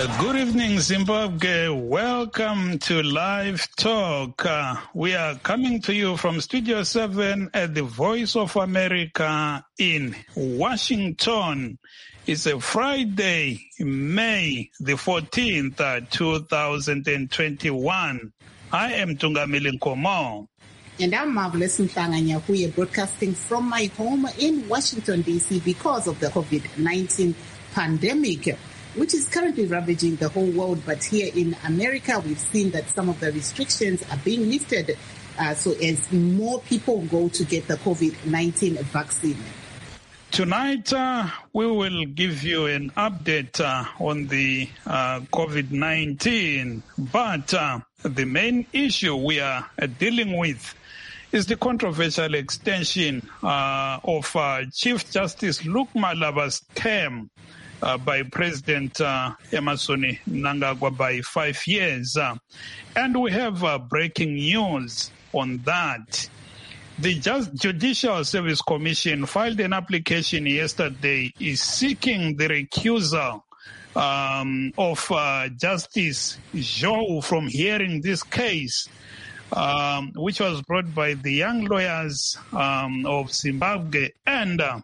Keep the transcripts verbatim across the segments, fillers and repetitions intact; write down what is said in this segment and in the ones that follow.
Uh, good evening, Zimbabwe. Welcome to Live Talk. Uh, we are coming to you from Studio seven at the Voice of America in Washington. It's a Friday, May the fourteenth, uh, two thousand twenty-one. I am Tungamili Nkomo. And I'm Marvelous Mhlanga Nyahuye, broadcasting from my home in Washington, D C because of the COVID nineteen pandemic, which is currently ravaging the whole world. But here in America, we've seen that some of the restrictions are being lifted uh, so as more people go to get the COVID nineteen vaccine. Tonight, uh, we will give you an update uh, on the uh, COVID nineteen, but uh, the main issue we are uh, dealing with is the controversial extension uh, of uh, Chief Justice Luke Malaba's term Uh, by President uh, Emmerson Mnangagwa by five years. Uh, and we have uh, breaking news on that. The Just Judicial Service Commission filed an application yesterday is seeking the recusal um, of uh, Justice Zhou from hearing this case, um, which was brought by the Young Lawyers um, of Zimbabwe. And uh,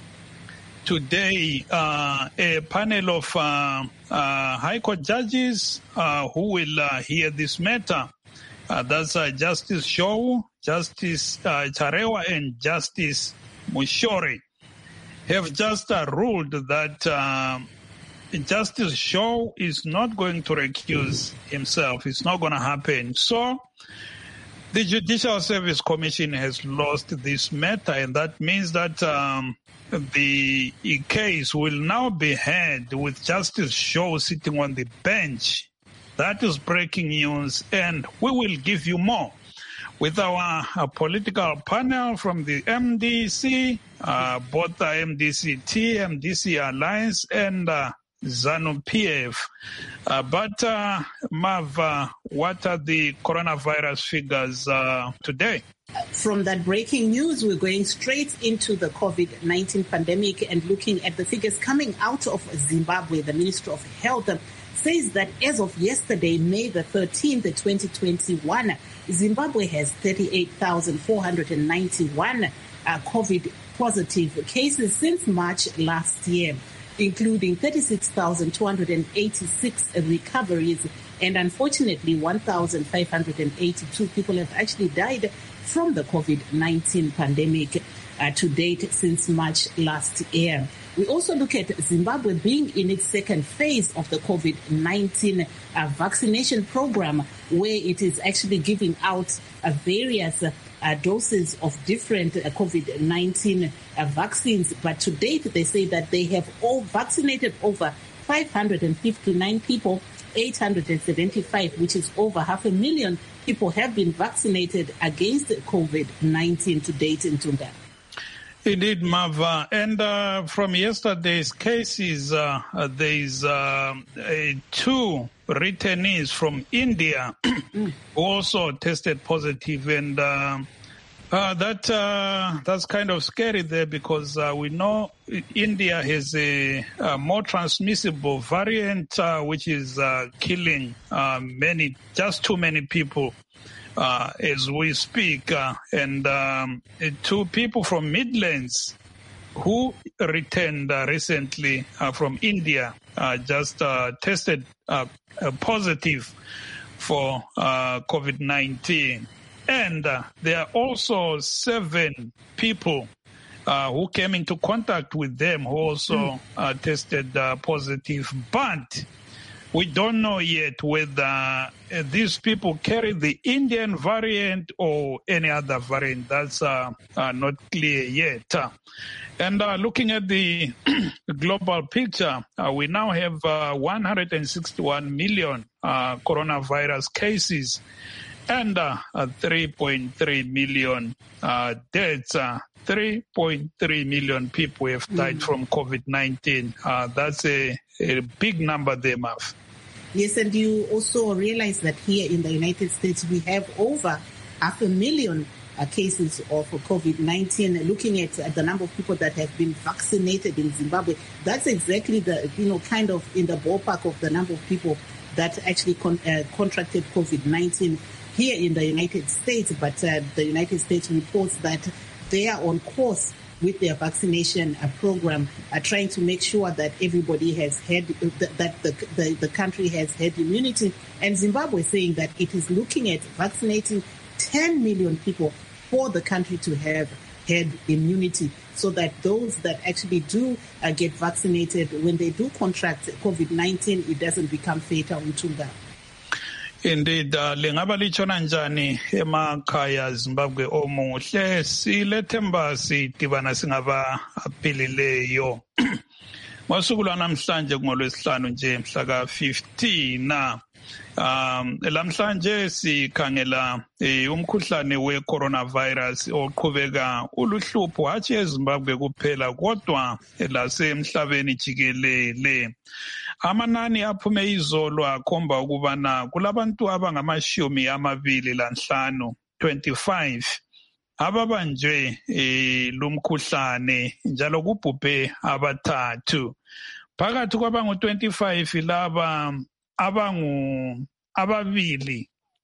Today, uh, a panel of uh, uh, High Court judges uh, who will uh, hear this matter, uh, that's uh, Justice Zhou, Justice uh, Charewa, and Justice Mushore, have just uh, ruled that uh, Justice Zhou is not going to recuse himself. It's not going to happen. So the Judicial Service Commission has lost this matter, and that means that um, the case will now be heard with Justice Zhou sitting on the bench. That is breaking news, and we will give you more with our uh, political panel from the M D C, uh, both the M D C T, M D C Alliance, and uh, ZANU-P F. Uh, but, uh, Mav, uh, what are the coronavirus figures uh, today? From that breaking news, we're going straight into the COVID nineteen pandemic and looking at the figures coming out of Zimbabwe. The Ministry of Health says that as of yesterday, May the thirteenth, twenty twenty-one, Zimbabwe has thirty-eight thousand four hundred ninety-one uh, COVID positive cases since March last year, including thirty-six thousand two hundred eighty-six recoveries. And unfortunately, one thousand five hundred eighty-two people have actually died from the COVID nineteen pandemic uh, to date since March last year. We also look at Zimbabwe being in its second phase of the COVID nineteen uh, vaccination program, where it is actually giving out uh, various uh, uh, doses of different uh, COVID nineteen uh, vaccines. But to date, they say that they have all vaccinated over five hundred fifty-nine people, eight hundred seventy-five, which is over half a million people have been vaccinated against COVID nineteen to date in Tunda. Indeed, Mava. And uh, from yesterday's cases, uh, uh, there's uh, uh, two returnees from India who also tested positive, and uh, uh, that uh, that's kind of scary there, because uh, we know India has a, a more transmissible variant, uh, which is uh, killing uh, many, just too many people. Uh, as we speak, uh, and um, two people from Midlands who returned uh, recently uh, from India uh, just uh, tested uh, uh, positive for uh, COVID nineteen. And uh, there are also seven people uh, who came into contact with them who also mm. uh, tested uh, positive. But we don't know yet whether uh, these people carry the Indian variant or any other variant. That's uh, uh, not clear yet. Uh, and uh, looking at the global picture, uh, we now have uh, one hundred sixty-one million uh, coronavirus cases and uh, uh, three point three million uh, deaths. Uh, three point three million people have died mm. from COVID nineteen. Uh, that's a, a big number there, Mav. Yes, and you also realize that here in the United States we have over half a million uh, cases of COVID nineteen. Looking at uh, the number of people that have been vaccinated in Zimbabwe, that's exactly the, you know, kind of in the ballpark of the number of people that actually con- uh, contracted COVID nineteen here in the United States. But uh, the United States reports that they are on course with their vaccination uh, program, uh, trying to make sure that everybody has had, uh, th- that the, the, the country has had immunity. And Zimbabwe is saying that it is looking at vaccinating ten million people for the country to have had immunity, so that those that actually do uh, get vaccinated, when they do contract COVID nineteen, it doesn't become fatal. Utunga. Indeed, uh, lingaba lichona njani emakhaya Zimbabwe omuhle silethemba sidibana singaba aphilileyo. Ngosuku lwanamhlanje ngolwesihlanu nje mhla ka fifteen na um lamhlanje sikhangela umkhuhlane we coronavirus oqhubeka uluhlupho hatshi eZimbabwe kuphela kodwa lasemhlabeni jikelele. Amanani aphume izolo akhomba ukubana kulabantu abangamashumi amabili lanhlanu twenty-five ababanjwe eh, lumkhuhlane njalo kubhubhe abathathu. Phakathi kwabangu twenty-five laba abangu ababili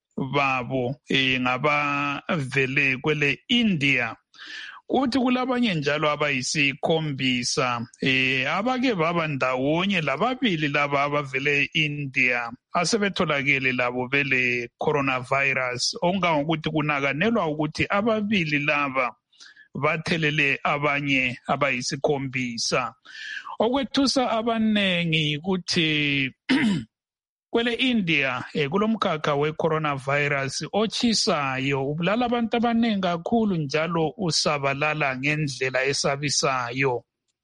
babo eh, ngabavele kwele India. Kuthi kulabanye njalo abayisikhombisa eh abake baba ndawonye lababili laba abavele India asebetholakele labo bele coronavirus, ongangokuthi kunakanelwa ukuthi ababili laba bathelele abanye abayisikhombisa. Okwethusa abanengi ukuthi kwele India eh, kulomkhakha we coronavirus ochisayo ubulala abantu abanengi kakhulu njalo usabalala ngendlela esabisayo.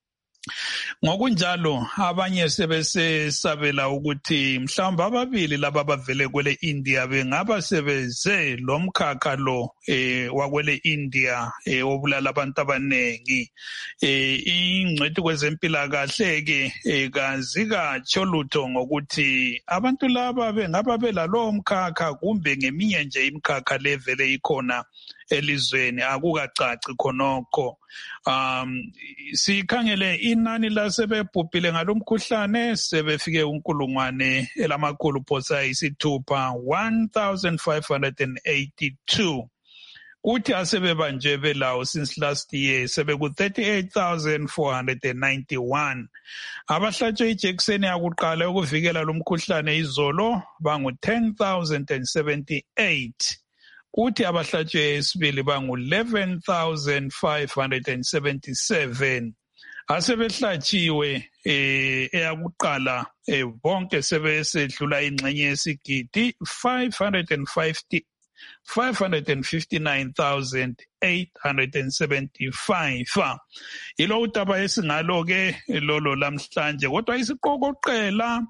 Ngokunjalo abanye sebesesabela ukuthi mhlawumbe ababili laba bavele kwele India bengaba sebeze lomkhakha lo eh wakwele India eh obulala abantu abanengi. Eh ingcwethi kwezempilakahle ke eh, kazika cholutho ngokuthi abantu laba bengaba belalo mkhakha kumbe ngeminye nje imkhakha levele ikhona elizweni akukacaci khonokho. Um sikhangele inani lasebebhubhile ngalomkhuhlane sebefike unkulungwane elamakhulu phosa isithupha one thousand five hundred eighty-two. Kuthi asebebanjwe belawo since last year sebeku thirty-eight thousand four hundred ninety-one. Abahlatshwe ijekiseni yakuqala ukuvikela lomkhuhlane izolo bangu ten thousand seventy-eight. Kuthi abahlatshwe esibili bangu eleven thousand five hundred seventy-seven. Asebehlatshiwe eh eyakuqala eh bonke sebesedlula ingxenye yesigidi five hundred fifty five hundred fifty-nine thousand eight hundred seventy-five. Ilo utaba esingalo ke lolo lamhlanje kodwa isiqokoqela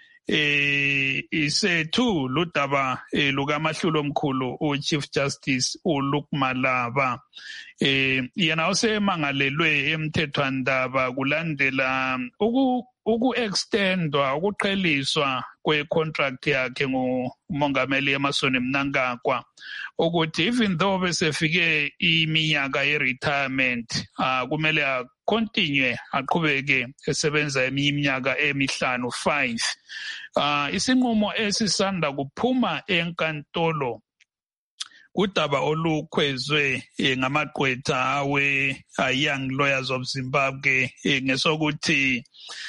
eh isethu ludaba eh, lukaMahlulo omkhulu uChief Justice uLukmalaba. Eh yena usemangalelwe emthethwandaba kulandela uku uku-extendwa ukuqheliswa kwe-contract yakhe ngumongameli Emmerson Mnangagwa ukuthi even though besefike iminyaka ye-retirement uh, kumele akontinue aqhubeke esebenza eminye iminyaka emihlanu five. Uh, isinqumo esisanda kuphuma enkantolo udaba olukhwezwe eh, ngamaqwetha awe uh, Young Lawyers of Zimbabwe eh, ngesokuthi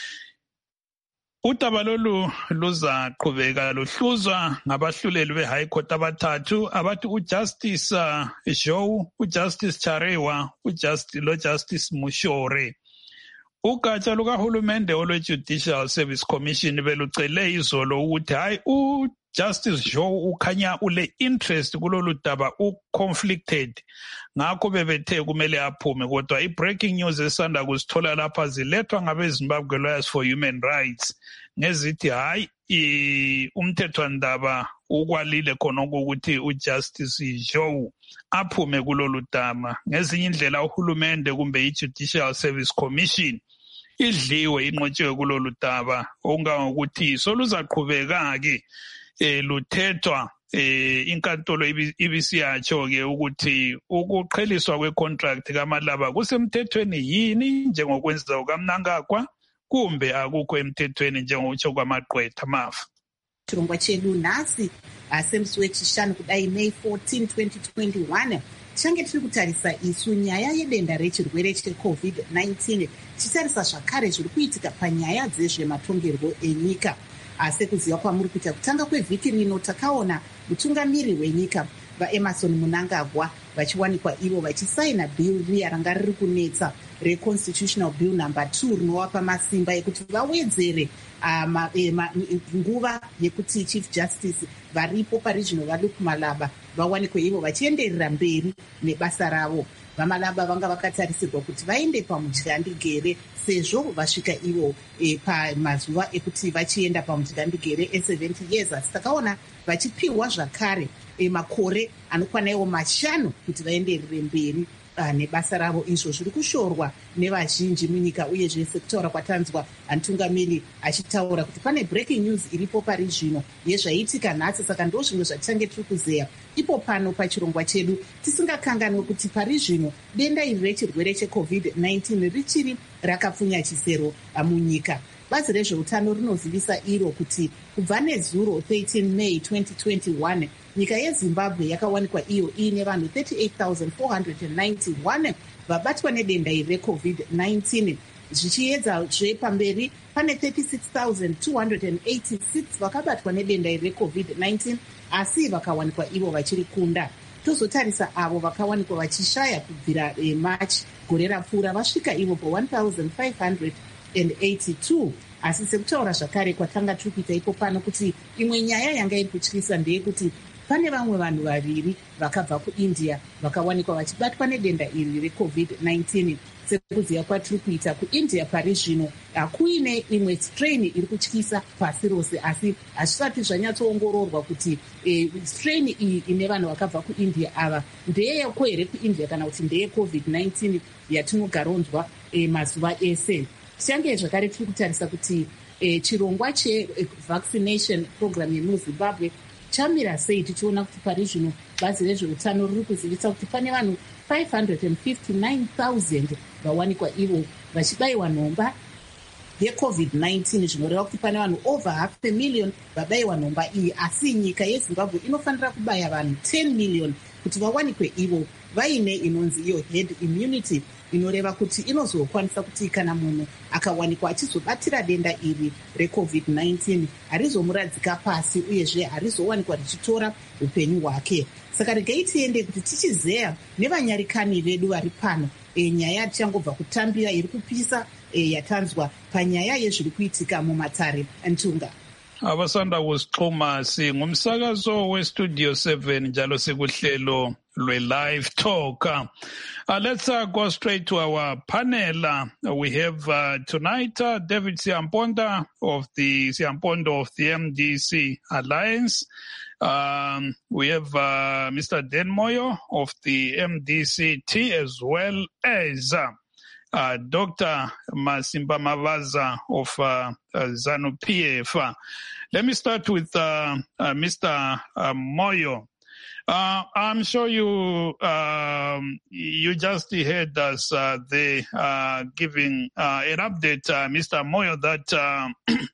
udaba lolu luzaqhubeka luhluzwa ngabahluleli be-High Court abathathu abathi uJustice uh, Joe, uJustice Charewa, uJustice lo Justice Mushore. Ugatsha lukahulumende olwe-Judicial Service Commission belucele izolo ukuthi hayi uJustice Joe ukhanya ule interest kulolu daba u-conflicted ngakho bebethe kumele aphume, kodwa i-breaking news esanda kusithola lapha zilethwa ngabe-Zimbabwe Lawyers for Human Rights ngezithi hayi umthethwandaba ukwalile khonoko ukuthi uJustice Joe aphume kulolu daba. Ngezinye indlela uhulumende kumbe i-Judicial Service Commission idliwe inqotshiwe kulolu daba ongangokuthi soluzaqhubeka ke eh luthethwa eh inkantolo ibisiyatsho-ke ukuthi ukuqheliswa kwe-contract kaMalaba kusemthethweni yini njengokwenza kukaMnangagwa kumbe akukho emthethweni njengokutsho kwamagqwetha Mafa. Chirongwa chedu nhasi asemsi wechishanu kudai May fourteenth twenty twenty-one tichange tiri kutarisa isu nyaya yedenda rechirwere checovid nineteen tichitarisa zvakare zviri kuitika panyaya dzezvematongerwo enyika. Asi kuziva kwamuri kuita kutanga kwevhiki rino takaona mutungamiri wenyika vaEmmerson Mnangagwa vachiwanikwa ivo vachisaina bill riya ranga riri kunetsa reconstitutional bill number two rinovapa masimba ekuti vawedzere nguva yekuti chief justice varipo paregional vaLuke Malaba vawanikwe ivo vachienderera mberi nebasa ravo. VaMalaba vanga vakatarisirwa kuti vaende pamudyandegere sezvo vasvika ivo e, pamazuva ekuti vachienda pamudyandegere e-seventy years. Asi takaona vachipiwa zvakare e, makore anokwana iwo mashanu kuti vaenderere mberi uh, nebasa ravo. Izvo zviri kushorwa nevazhinji munyika uyezve sekutaura kwatanzwa mutungamiri achitaura kuti pane breaking news iripo parizvino yezvaiitika nhasi. Saka ndo zvimwe zvatichange tiri kuzeya ipo pano pachirongwa chedu, tisingakanganwe kuti parizvino denda iri rechirwere checovid nineteen richiri rakapfunya chisero munyika. Bazi rezveutano rinozivisa iro kuti kubva nezuro thirteen May twenty twenty-one nyika yeZimbabwe yakawanikwa iyo iine vanhu thirty-eight thousand four hundred ninety-one vabatwa nedenda iri recovid nineteen. Zvichiedza zvepamberi pane thirty-six thousand two hundred eighty-six vakabatwa nedenda iri recovid nineteen asi vakawanikwa ivo vachiri kunda. Tozotarisa avo vakawanikwa vachishaya kubvira e, March gore rapfuura vasvika ivo pa one thousand five hundred eighty-two. Asi sekutaura zvakare kwatanga tiri kuita ipo pano kuti imwe nyaya yanga iri kutyisa ndeyekuti pane vamwe vanhu vaviri vakabva kuIndia vakawanikwa vachibatwa nedenda iri recovid nineteen. Sekuziva kwatiri kuita kuIndia pari zvino hakuine imwe strain iri kutyisa pasi rose, asi hazvisati zvanyatsoongororwa kuti e, strain iyi ine vanhu vakabva kuIndia ava ndeyeko here kuIndia kana kuti ndeye covid nineteen yatinogaronzwa e, mazuva ese. Tichange zvakare tiri kutarisa kuti e, chirongwa chevaccination program yemuZimbabwe chamira sei, tichiona kuti pari zvino bazi rezveutano riri kuzivisa kuti pane vanhu five hundred fifty-nine thousand vawanikwa ivo vachibayiwa nhomba yecovid nineteen, zvinoreva kuti pane vanhu over half a million vabayiwa nhomba iyi. Asi nyika yeZimbabwe inofanira kubaya vanhu ten million kuti vawanikwe ivo vaine inonzi iyo head immunity, inoreva kuti inozokwanisa kuti kana munhu akawanikwa achizobatira denda iri recovid nineteen harizomuradzika pasi uyezve harizowanikwa richitora upenyu hwake. Saka regai tiende kuti tichizeya nevanyarikani vedu vari pano e, nyaya tichangobva kutambira iri kupisa e, yatanzwa panyaya yezviri kuitika mumatare Ntunga. Abasanda kusixhuma singumsakazo westudio seven njalo sikuhlelo lwe-live talk. Uh, let's uh, go straight to our panel. Uh, we have uh, tonight uh, David Siamponda of the Siampondo of the M D C Alliance. Um, we have uh, Mister Dan Moyo of the M D C T, as well as uh, uh, Doctor Masimba Mavaza of uh, uh, ZANU-P F. Uh, let me start with uh, uh, Mister Uh, Moyo. Uh, I'm sure you um, you just heard us uh, the uh, giving uh, an update, uh, Mister Moyo, that uh,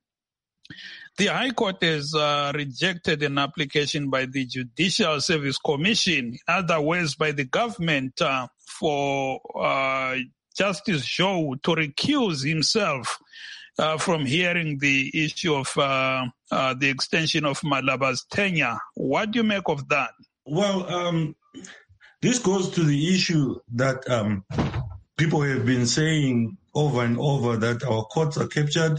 the High Court has uh, rejected an application by the Judicial Service Commission, in other words, by the government, uh, for uh, Justice Joe to recuse himself uh, from hearing the issue of uh, uh, the extension of Malaba's tenure. What do you make of that? Well, um, this goes to the issue that um, people have been saying over and over, that our courts are captured.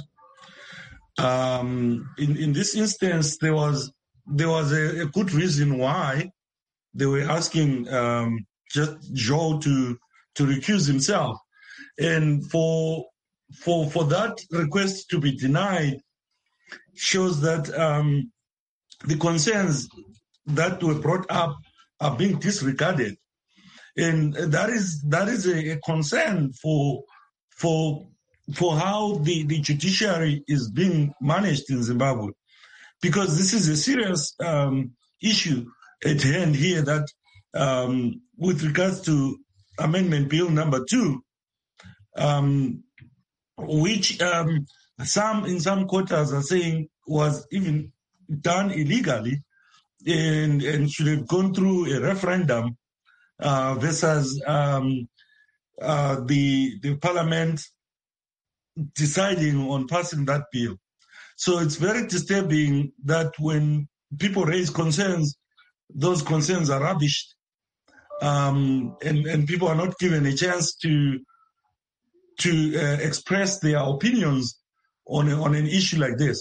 Um, in, in this instance, there was there was a, a good reason why they were asking um, just Joe to to recuse himself, and for for for that request to be denied shows that um, the concerns that were brought up are being disregarded, and that is that is a, a concern for for for how the, the judiciary is being managed in Zimbabwe, because this is a serious um, issue at hand here that um, with regards to Amendment Bill number two, um, which um, some in some quarters are saying was even done illegally and, and should have gone through a referendum uh, versus um, uh, the the parliament deciding on passing that bill. So it's very disturbing that when people raise concerns, those concerns are rubbished, um, and, and people are not given a chance to to uh, express their opinions on a, on an issue like this.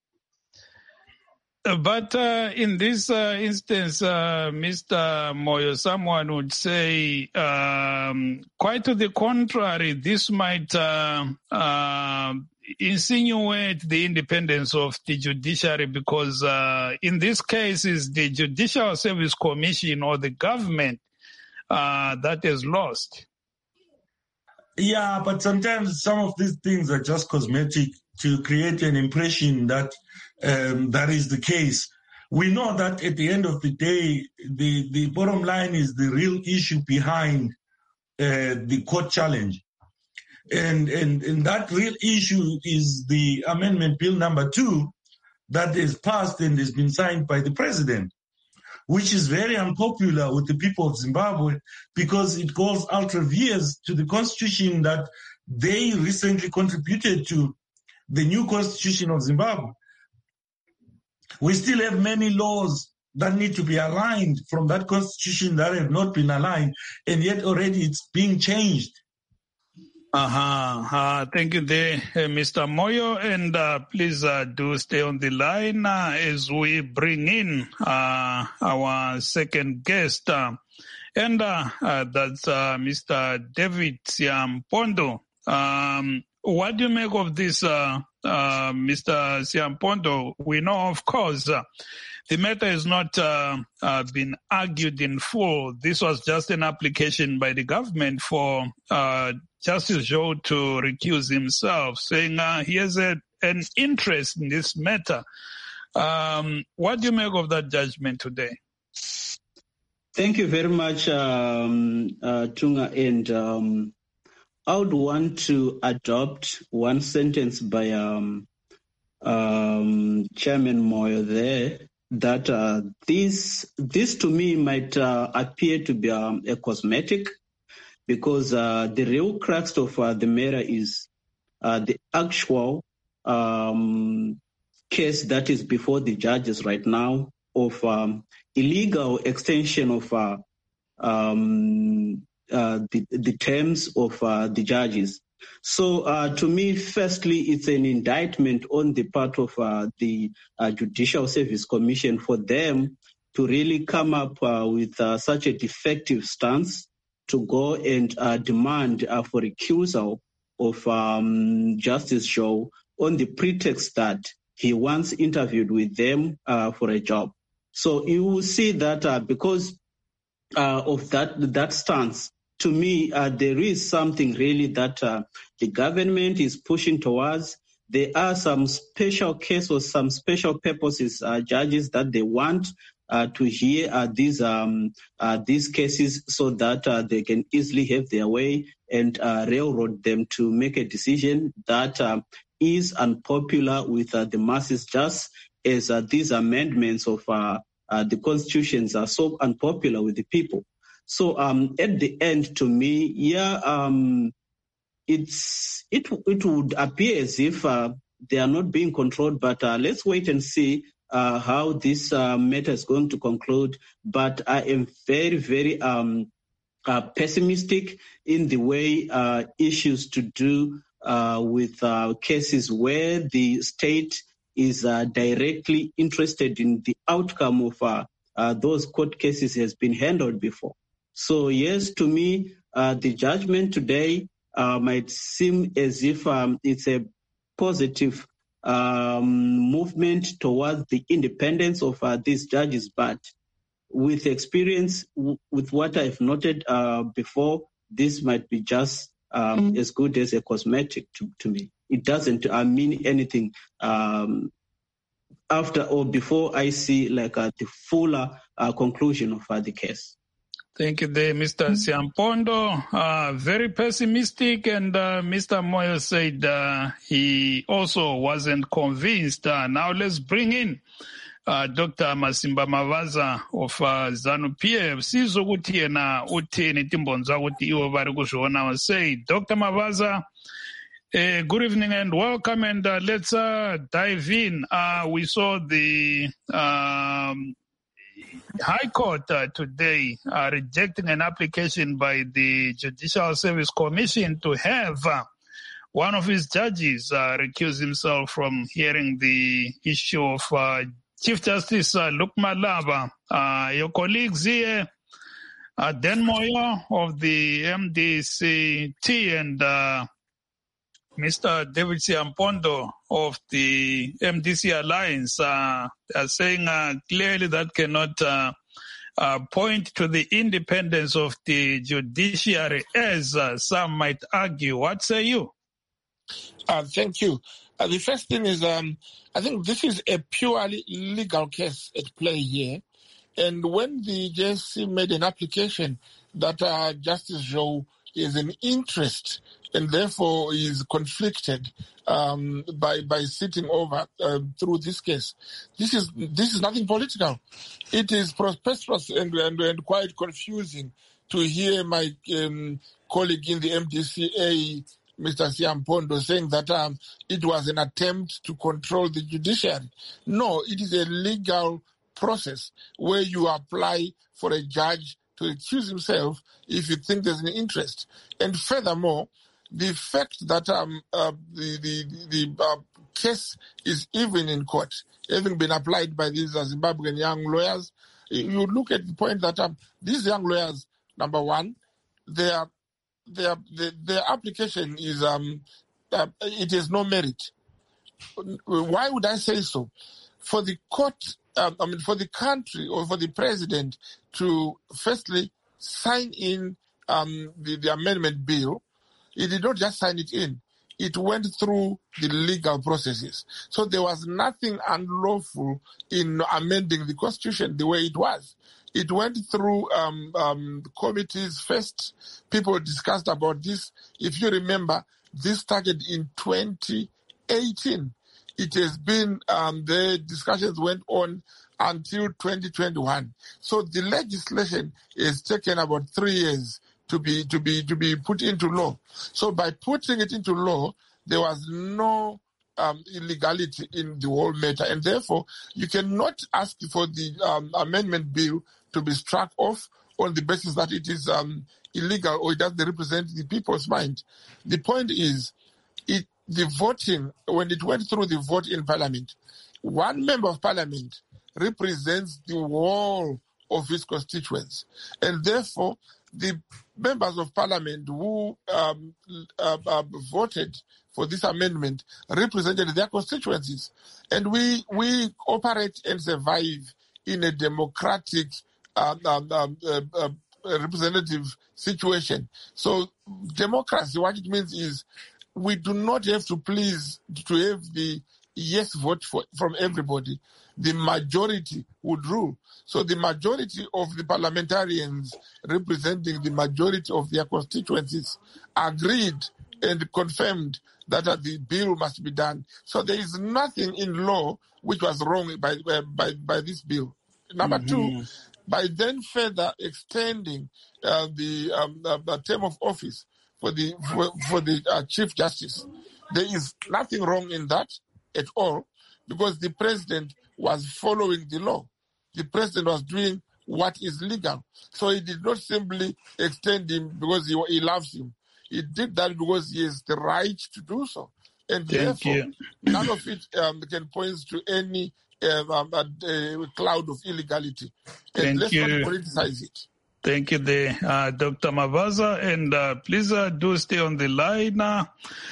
But uh, in this uh, instance, uh, Mister Moyo, someone would say, um, quite to the contrary, this might uh, uh, insinuate the independence of the judiciary, because uh, in this case is the Judicial Service Commission or the government uh, that has lost. Yeah, but sometimes some of these things are just cosmetic to create an impression that um, that is the case. We know that at the end of the day, the, the bottom line is the real issue behind uh, the court challenge. And, and, and that real issue is the Amendment Bill number two that is passed and has been signed by the president, which is very unpopular with the people of Zimbabwe because it goes ultra vires to the constitution that they recently contributed to, the new constitution of Zimbabwe. We still have many laws that need to be aligned from that constitution that have not been aligned, and yet already it's being changed. Uh-huh. Uh, thank you there, uh, Mister Moyo, and uh, please uh, do stay on the line uh, as we bring in uh, our second guest, uh, and uh, uh, that's uh, Mister David Siampondo. Um, what do you make of this, uh, uh, Mister Siampondo? We know, of course, uh, the matter has not uh, uh, been argued in full. This was just an application by the government for uh, Justice Joe to recuse himself, saying uh, he has a, an interest in this matter. Um, what do you make of that judgment today? Thank you very much, um, uh, Tunga. And um, I would want to adopt one sentence by um, um, Chairman Moyo there, that uh, this, this to me might uh, appear to be um, a cosmetic, because uh, the real crux of uh, the matter is uh, the actual um, case that is before the judges right now of um, illegal extension of uh, um, uh, the, the terms of uh, the judges. So uh, to me, firstly, it's an indictment on the part of uh, the uh, Judicial Service Commission for them to really come up uh, with uh, such a defective stance to go and uh, demand uh, for recusal of um, Justice Joe on the pretext that he once interviewed with them uh, for a job. So you will see that uh, because uh, of that that stance, to me, uh, there is something really that uh, the government is pushing towards. There are some special cases or some special purposes, uh, judges that they want Uh, to hear uh, these um, uh, these cases so that uh, they can easily have their way and uh, railroad them to make a decision that uh, is unpopular with uh, the masses, just as uh, these amendments of uh, uh, the constitutions are so unpopular with the people. So um, at the end, to me, yeah, um, it's it it would appear as if uh, they are not being controlled, but uh, let's wait and see Uh, how this uh, matter is going to conclude. But I am very, very um, uh, pessimistic in the way uh, issues to do uh, with uh, cases where the state is uh, directly interested in the outcome of uh, uh, those court cases has been handled before. So yes, to me, uh, the judgment today uh, might seem as if um, it's a positive Um, movement towards the independence of uh, these judges, but with experience, w- with what I've noted uh, before, this might be just um, mm. as good as a cosmetic to, to me. It doesn't uh, mean anything um, after or before I see like uh, the fuller uh, conclusion of uh, the case. Thank you there, Mister Siampondo. Uh, very pessimistic, and uh, Mister Moyo said uh, he also wasn't convinced. Uh, now let's bring in uh, Doctor Masimba Mavaza of uh, ZANU-P F. Sizokuthi yena uthini timbonza ukuthi iwo bari kuzviona. Say, Doctor Mavaza, uh, good evening and welcome, and uh, let's uh, dive in. Uh, we saw the um, High Court uh, today uh, rejecting an application by the Judicial Service Commission to have uh, one of his judges uh, recuse himself from hearing the issue of uh, Chief Justice uh, Luke Malaba. Uh, your colleagues here, uh, Dan Moyo of the M D C T and uh, Mister David Siampondo of the M D C Alliance uh, are saying uh, clearly that cannot uh, uh, point to the independence of the judiciary, as uh, some might argue. What say you? Uh, thank you. Uh, the first thing is, um, I think this is a purely legal case at play here. And when the J S C made an application that uh, Justice Joe is an interest and therefore is conflicted um, by by sitting over uh, through this case. This is this is nothing political. It is prosperous and, and, and quite confusing to hear my um, colleague in the M D C A, Mister Siampondo, saying that um, it was an attempt to control the judiciary. No, it is a legal process where you apply for a judge to recuse himself if you think there's an interest. And furthermore, the fact that um, uh, the the, the uh, case is even in court, having been applied by these uh, Zimbabwean young lawyers, you look at the point that um, these young lawyers, number one, their their their, their application is um uh, it has no merit. Why would I say so? For the court, um, I mean, for the country or for the president to firstly sign in um, the, the amendment bill, he did not just sign it in. It went through the legal processes. So there was nothing unlawful in amending the Constitution the way it was. It went through um, um, committees first. People discussed about this. If you remember, this started in twenty eighteen. It has been, um, the discussions went on until twenty twenty-one. So the legislation has taken about three years to be to be to be put into law. So by putting it into law, there was no um, illegality in the whole matter, and therefore you cannot ask for the um, amendment bill to be struck off on the basis that it is um, illegal or it doesn't represent the people's mind. The point is, it the voting, when it went through the vote in Parliament, one member of Parliament represents the whole of his constituents, and therefore the members of Parliament who um, uh, uh, voted for this amendment represented their constituencies. And we we operate and survive in a democratic um, um, um, uh, uh, representative situation. So democracy, what it means is we do not have to please to have the yes vote for, from everybody. The majority would rule. So the majority of the parliamentarians representing the majority of their constituencies agreed and confirmed that uh, the bill must be done. So there is nothing in law which was wrong by uh, by, by this bill. Number mm-hmm. two, by then further extending uh, the, um, uh, the term of office for the for, for the uh, Chief Justice, there is nothing wrong in that at all, because the president was following the law. The president was doing what is legal. So he did not simply extend him because he, he loves him. He did that because he has the right to do so. And Thank therefore, you. none of it um, can point to any um, um, uh, uh, cloud of illegality. And Thank let's you. not politicize it. Thank you there, uh, Doctor Mavaza, and uh, please uh, do stay on the line. Uh,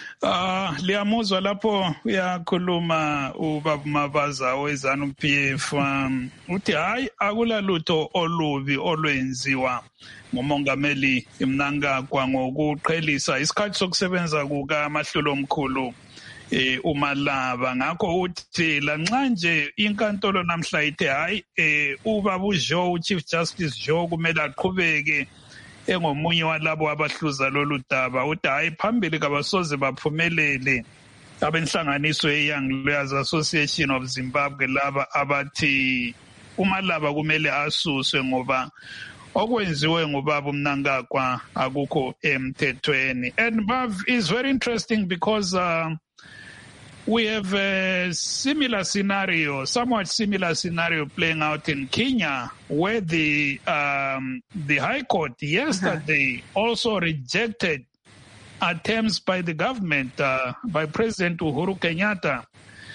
Liyamuzwa lapho uyakhuluma ubaba Mavaza we-ZANU-P F um, uthi hayi akulalutho olubi olwenziwa ngumongameli Mnangagwa ngokuqhelisa isikhathi sokusebenza kukaMahluli omkhulu eh uMalaba ngakho uthi lanxa nje inkantolo namhla ithe hayi eh ubaba uJoe Chief Justice Joe kumele aqhubeke engomunye walabo abahluza lolu daba uthi hayi phambili kabasoze baphumelele abenhlanganiso ye-Young Lawyers Association of Zimbabwe laba abathi uMalaba kumele asuswe ngoba okwenziwe ngubaba uMnangagwa akukho emthethweni. And Bav is very interesting because uh, we have a similar scenario, somewhat similar scenario playing out in Kenya, where the um, the High Court yesterday uh-huh. also rejected attempts by the government, uh, by President Uhuru Kenyatta,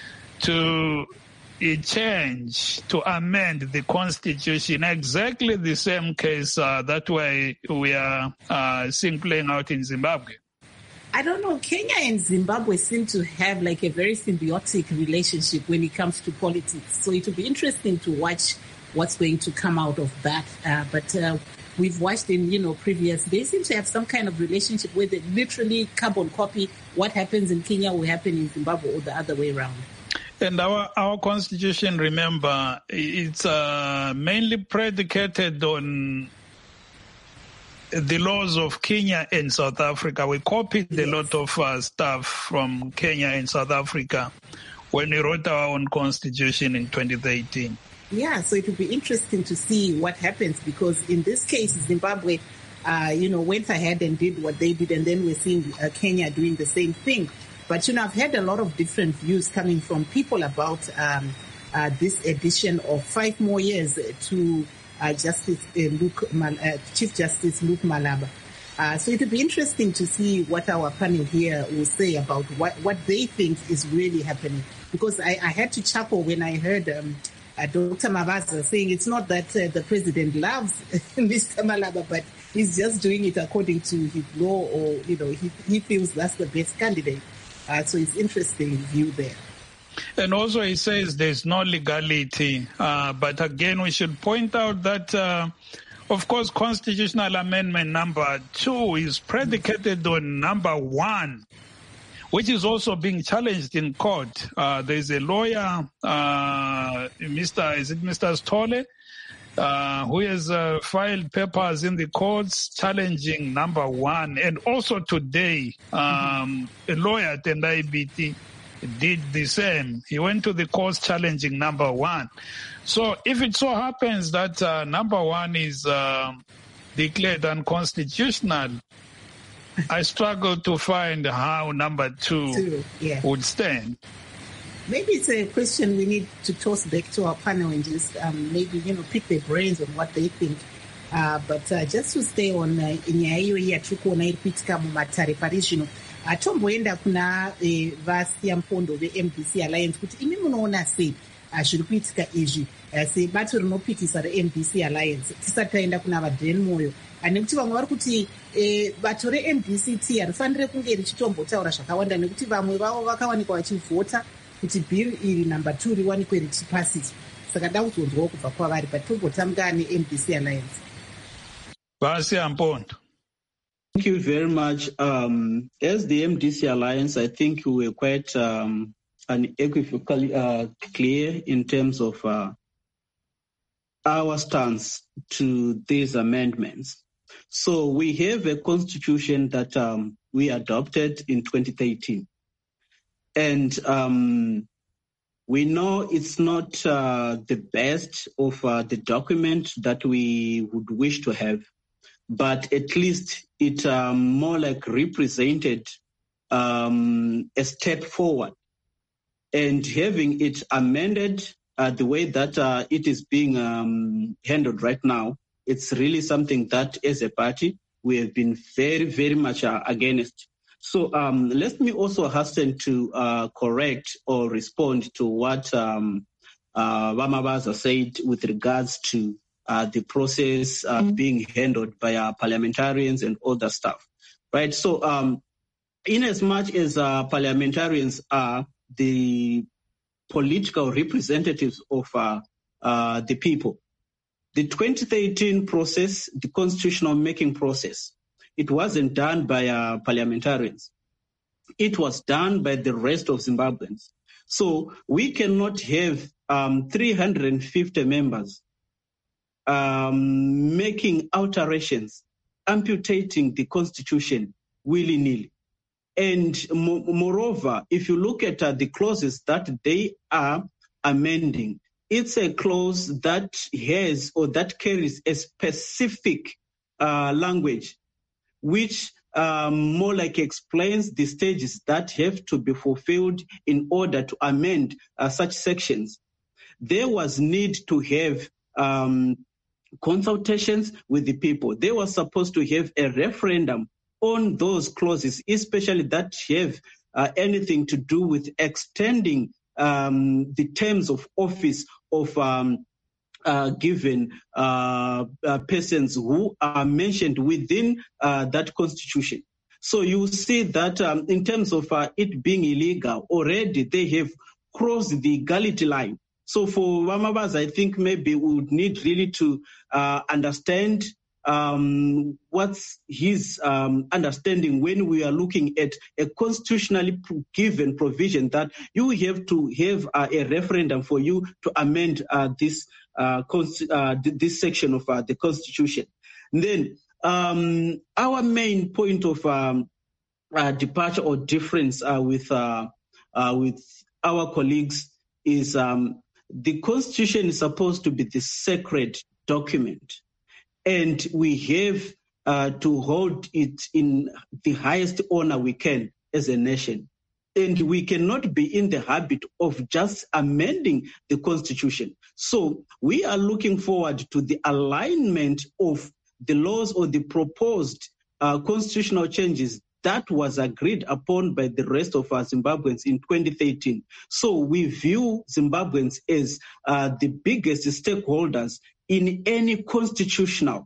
to uh, change, to amend the constitution. Exactly the same case uh, that way we are uh, seeing playing out in Zimbabwe. I don't know, Kenya and Zimbabwe seem to have like a very symbiotic relationship when it comes to politics. So it will be interesting to watch what's going to come out of that. Uh, but uh, we've watched in, you know, previous, they seem to have some kind of relationship where they literally carbon copy what happens in Kenya will happen in Zimbabwe or the other way around. And our, our constitution, remember, it's uh, mainly predicated on the laws of Kenya and South Africa. We copied yes. a lot of uh, stuff from Kenya and South Africa when we wrote our own constitution in twenty thirteen. Yeah, so it will be interesting to see what happens because in this case, Zimbabwe, uh, you know, went ahead and did what they did, and then we're seeing uh, Kenya doing the same thing. But, you know, I've had a lot of different views coming from people about um, uh, this addition of five more years to Uh, Justice uh, Luke, Mal- uh, Chief Justice Luke Malaba. Uh, so it will be interesting to see what our panel here will say about what, what they think is really happening. Because I, I had to chuckle when I heard um, uh, Doctor Mabaza saying it's not that uh, the president loves Mister Malaba, but he's just doing it according to his law, or you know, he, he feels that's the best candidate. Uh, so it's interesting view there. And also he says there's no legality. Uh, but again, we should point out that, uh, of course, constitutional amendment number two is predicated on number one, which is also being challenged in court. Uh, there's a lawyer, uh, Mister Is it Mister Stole, uh, who has uh, filed papers in the courts challenging number one. And also today, um, a lawyer at N I B T did the same. He went to the courts challenging number one. So if it so happens that uh, number one is uh, declared unconstitutional, I struggle to find how number two, two yeah. would stand. Maybe it's a question we need to toss back to our panel and just um, maybe, you know, pick their brains on what they think. Uh, but uh, just to stay on uh, inyaya iyo yatikuona iri kuitika mumatare pari zvino atomboenda kuna eh, vasiyampondo ve-M D C Alliance kuti imi munoona sei zviri kuitika izvi sebato rinopikisa re-M D C Alliance tisati taenda kuna vadren moyo nekuti vamwe vari kuti eh, bato re-M D C T harifanire kunge richitombotaura zvakawanda nekuti vamwe vavo vakawanikwa vachivhota kuti bhiri iri number two riwanikwe richipasiswa saka da kuzonzwawo kubva kwavari but tombotanga ne-M D C Alliance. Vasiyampondo. Thank you very much. Um, as the M D C Alliance, I think we were quite um, unequivocally uh, clear in terms of uh, our stance to these amendments. So we have a constitution that um, we adopted in twenty thirteen. And um, we know it's not uh, the best of uh, the document that we would wish to have, but at least it um, more like represented um, a step forward. And having it amended uh, the way that uh, it is being um, handled right now, it's really something that as a party, we have been very, very much uh, against. So um, let me also hasten to uh, correct or respond to what um, uh, Vamabaza said with regards to uh, the process uh, mm-hmm. being handled by our parliamentarians and all that stuff, right? So um, in as much as uh, parliamentarians are the political representatives of uh, uh, the people, the twenty thirteen process, the constitutional making process, it wasn't done by uh, parliamentarians. it was done by the rest of Zimbabweans. So we cannot have um, three hundred fifty members um, making alterations, amputating the constitution willy-nilly. And mo- moreover, if you look at uh, the clauses that they are amending, it's a clause that has or that carries a specific uh, language, which um, more like explains the stages that have to be fulfilled in order to amend uh, such sections. There was need to have um, consultations with the people. They were supposed to have a referendum on those clauses, especially that have uh, anything to do with extending um, the terms of office of um, uh, given uh, uh, persons who are mentioned within uh, that constitution. So you see that um, in terms of uh, it being illegal, already they have crossed the equality line. So for Wamabas, I think maybe we would need really to uh, understand um, what's his um, understanding when we are looking at a constitutionally given provision that you have to have uh, a referendum for you to amend uh, this uh, const- uh, this section of uh, the Constitution. And then um, our main point of um, uh, departure or difference uh, with uh, uh, with our colleagues is um, the Constitution is supposed to be the sacred document, and we have uh, to hold it in the highest honor we can as a nation. And we cannot be in the habit of just amending the Constitution. So we are looking forward to the alignment of the laws or the proposed uh, constitutional changes that was agreed upon by the rest of our Zimbabweans in twenty thirteen. So we view Zimbabweans as uh, the biggest stakeholders in any constitutional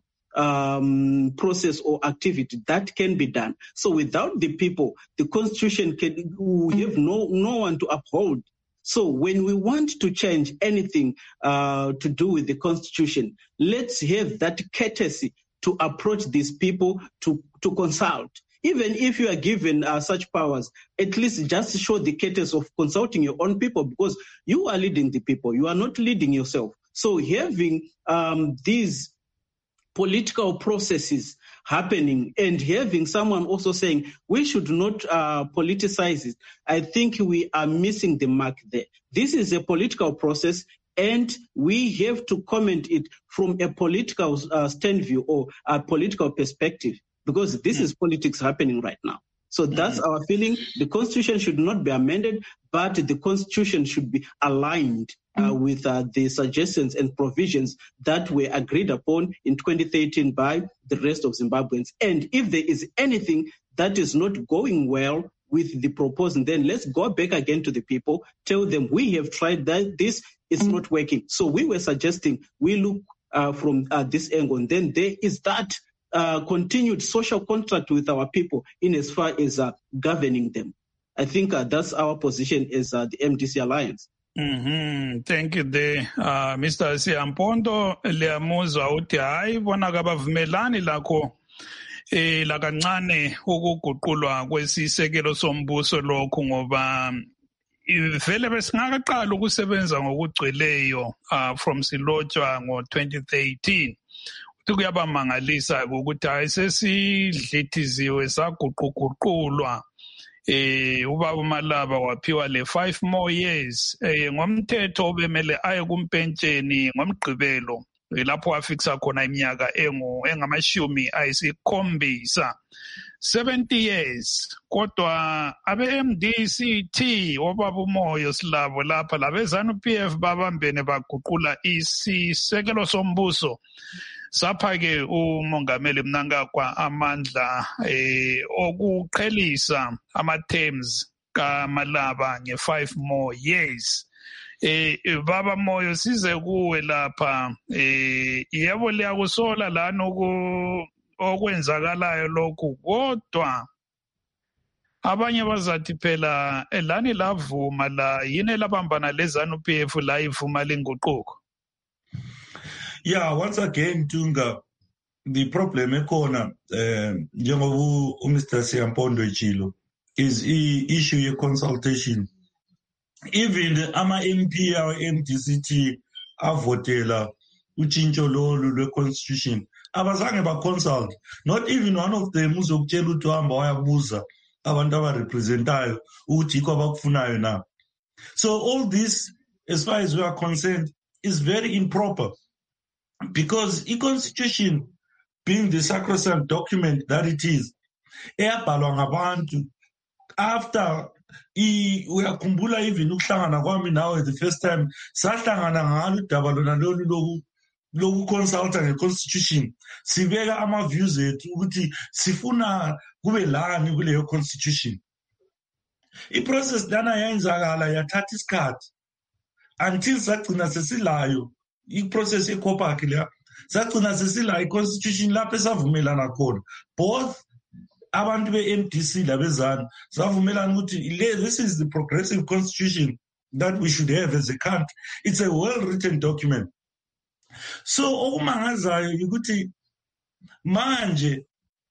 um, process or activity that can be done. So without the people, the constitution can we have no, no one to uphold. So when we want to change anything uh, to do with the constitution, let's have that courtesy to approach these people to, to consult. Even if you are given uh, such powers, at least just show the courtesy of consulting your own people, because you are leading the people. You are not leading yourself. So having um, these political processes happening and having someone also saying we should not uh, politicize it, I think we are missing the mark there. This is a political process, and we have to comment it from a political uh, stand view or a political perspective, because this mm. is politics happening right now. So that's mm. our feeling. The Constitution should not be amended, but the Constitution should be aligned uh, mm. with uh, the suggestions and provisions that were agreed upon in twenty thirteen by the rest of Zimbabweans. And if there is anything that is not going well with the proposal, then let's go back again to the people, tell them we have tried that, this is mm. not working. So we were suggesting we look uh, from uh, this angle, and then there is that Uh, continued social contract with our people in as far as uh, governing them. I think uh, that's our position as uh, the M D C Alliance. Mm-hmm. Thank you there, uh, Mister Siyampondo. Liyamuzwa uthi hayi bona kabavumelani lakho eh lakancane ukuguqulwa kwesisekelo sombuso lokho, ngoba vele besingaqala ukusebenza ngokugcweleyo uh, from silotshwa ngo twenty thirteen. Kuyabamangalisa ukuthi hayi sesidlithiziwe saguquguqulwa eh ubaba uMalaba waphiwa le five more years eh ngomthetho obemele aye kumpentsheni ngomgqibelo lapho wafikisa khona iminyaka engu engamashumi ayisikhombisa seventy years. Kodwa abe M D C T obaba uMoyo Silabo lapha labe ZANU P F babambene baguqula isisekelo sombuso. Sapha-ke umongameli Mnangagwa amandla eh okuqhelisa ama-terms kaMalaba nge-five more years. Eh baba Moyo size kuwe lapha eh yebo liyakusola lana okwenzakalayo lokhu, kodwa abanye bazathi phela lani lavuma la yini labambana leZANU P F la ivuma lenguquko. Yeah, once again, Tunga, the problem ekhona eh njengoba uMr Siyampondo echilo is issue a consultation. Even ama M P or M D C T avotela uchincho lolu lwe-constitution abazange ba-consult. Not even one of them uzokutshela ukuthi uhamba wayabuza abantu abarepresentayo ukuthi yikho abakufunayo na. So all this, as far as we are concerned, is very improper, because the constitution, being the sacrosanct document that it is, eyabhalwa ngabantu after uyakhumbula even ukuhlangana kwami nawe the first time sahlangana ngalo udaba lona lolu loku lokuconsulta nge-constitution, sibeka ama-views ethu ukuthi sifuna kube lani kuleyo constitution. I-process lana yayenzakala yathatha isikhathi until sagcina sesilayo i-process ye-COPAC leya, sagcina sesilayo i-constitution lapho esavumelana khona both abantu be-M D C labezana savumelana ukuthi this is the progressive constitution that we should have as a country. It's a well-written document. So okumangazayo ukuthi manje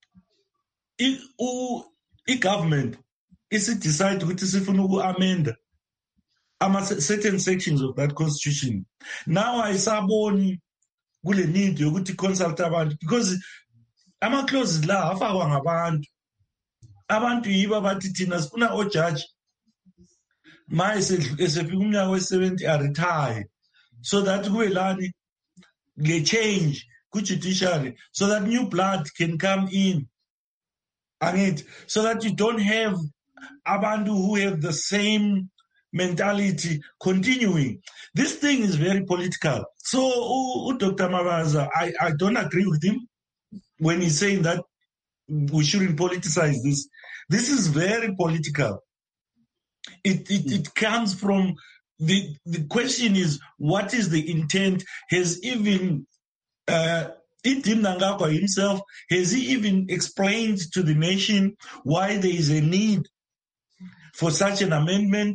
i-government isi-decide ukuthi sifuna uku-amenda ama certain sections of that constitution. Now ayisaboni kule need yokuthi consult abantu, because ama-clauses la afakwa ngabantu. Abantu yibo abathi thina sifuna ojaji ma esefika umnyaka we-seventy aretire, so that kube lani le change ku-judiciary, so that new blood can come in, and so that you don't have abantu who have the same mentality continuing. This thing is very political. So uh, uh, Doctor Mabaza, I, I don't agree with him when he's saying that we shouldn't politicize this. This is very political. It it, mm. it comes from the the question is, what is the intent? Has even uh, Itim Nangakwa himself, has he even explained to the nation why there is a need for such an amendment?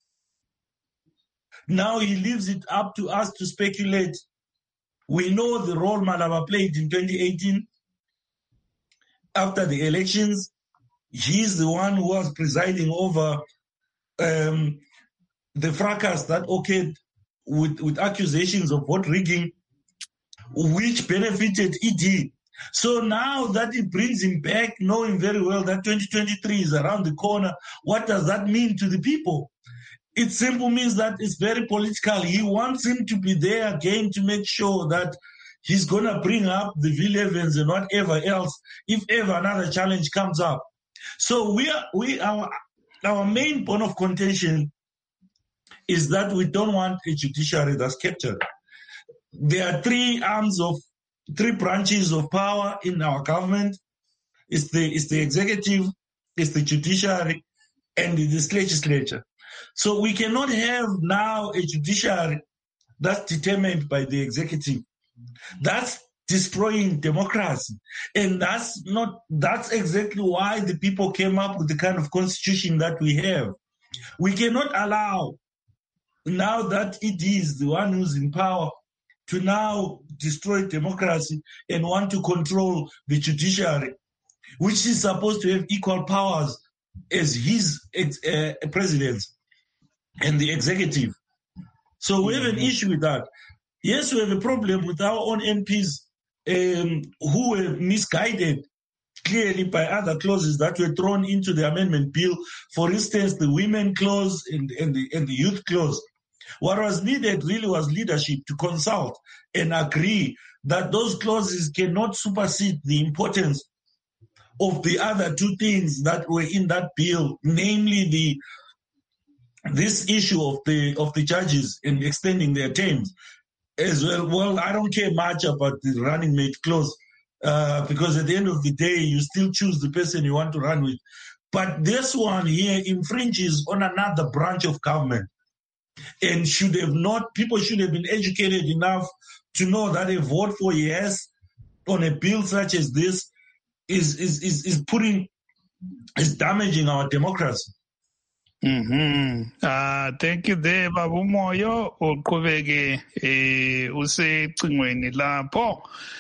Now he leaves it up to us to speculate. We know the role Malaba played in twenty eighteen after the elections. He's the one who was presiding over um, the fracas that occurred with, with accusations of vote rigging, which benefited E D. So now that it brings him back, knowing very well that twenty twenty-three is around the corner, what does that mean to the people? It simply means that it's very political. He wants him to be there again to make sure that he's going to bring up the V elevens and whatever else, if ever another challenge comes up. So we are, we our, our main point of contention is that we don't want a judiciary that's captured. There are three arms of, three branches of power in our government. It's the, it's the executive, it's the judiciary, and it's the legislature. So we cannot have now a judiciary that's determined by the executive. That's destroying democracy. And that's not, that's exactly why the people came up with the kind of constitution that we have. We cannot allow, now that it is the one who's in power, to now destroy democracy and want to control the judiciary, which is supposed to have equal powers as his uh, president and the executive. So we have an issue with that. Yes, we have a problem with our own M Ps um, who were misguided clearly by other clauses that were thrown into the amendment bill. For instance, the women clause and, and, the, and the youth clause. What was needed really was leadership to consult and agree that those clauses cannot supersede the importance of the other two things that were in that bill, namely the this issue of the of the judges in extending their terms as well. Well, I don't care much about the running mate clause uh, because at the end of the day, you still choose the person you want to run with. But this one here infringes on another branch of government, and should have not. People should have been educated enough to know that a vote for yes on a bill such as this is is is, is putting is damaging our democracy. Mm-hmm. Uh, thank you there, Babu Moyo. Uqhubeke eh usecingweni lapho.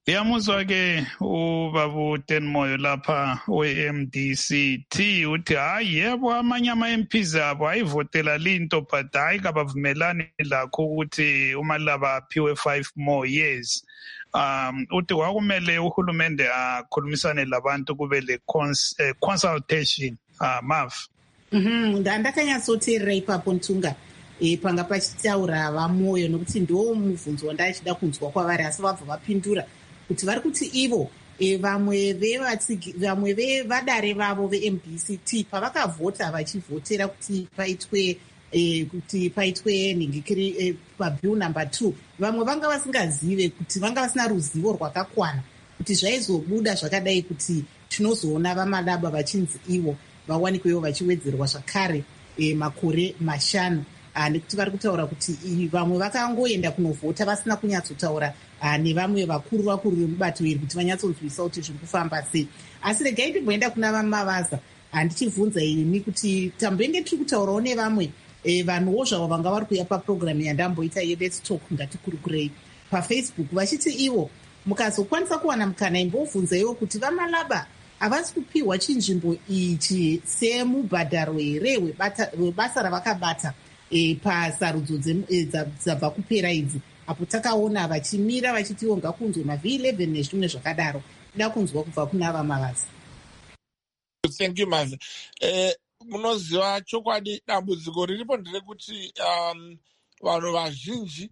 Ngiyamuzwa ke ubaba uTenmoyo lapha we-M D C T uthi hayi yebo amanye ama-M Ps abo ayivotela linto but hayi kabavumelani lakho ukuthi uMalaba aphiwe five more years. Um uthi kwakumele uhulumende akhulumisane labantu kube le cons, uh, consultation uh, mav. Mhm ndakanyatsote Ray Papontunga e panga pachitaura vamoyo nokuti ndo muvhunzo wandachida kunzwa kwavari asi vabva vapindura kuti vari kuti ivo e vamwe vevatsigi vamwe vevadare vavo ve-M D C T pavakavhota vachivhotera kuti paitwe e kuti paitwe nhingikiri e, pabill number two vamwe vanga vasingazive kuti vanga vasina ruzivo rwakakwana kuti zvaizobuda zvakadai kuti tinozoona vaMalaba vachinzi ivo vawanikwewo vachiwedzerwa zvakare e, makore mashanu nekuti vari kutaura kuti vamwe vakangoenda kunovhota vasina kunyatsotaura nevamwe vakuru vakuru vemubato iri kuti vanyatsonzwisa kuti zviri kufamba sei. Asi regai ndimboenda kuna vaMavaza handichibvunza ini kuti tambenge tiri kutaurawo nevamwe vanhuwo zvavo vanga vari kuuya papurogiramu yandamboita yeLet's Talk ngatikurukurei pafacebook vachiti ivo mukazokwanisa kuwana mukana imbobvunzaiwo kuti vaMalaba havasi kupiwa chinzvimbo ichi semubhadharo here webasa ravakabata E, pasarudzo dzabva kupera idzi apo takaona vachimira vachitiwo ngakunzwe mav eleven nezvimwe zvakadaro. Ida kunzwa kubva kuna vaMavaza. Thank you mav. Eh, munoziva chokwadi dambudziko riripo nderekuti um, vanhu vazhinji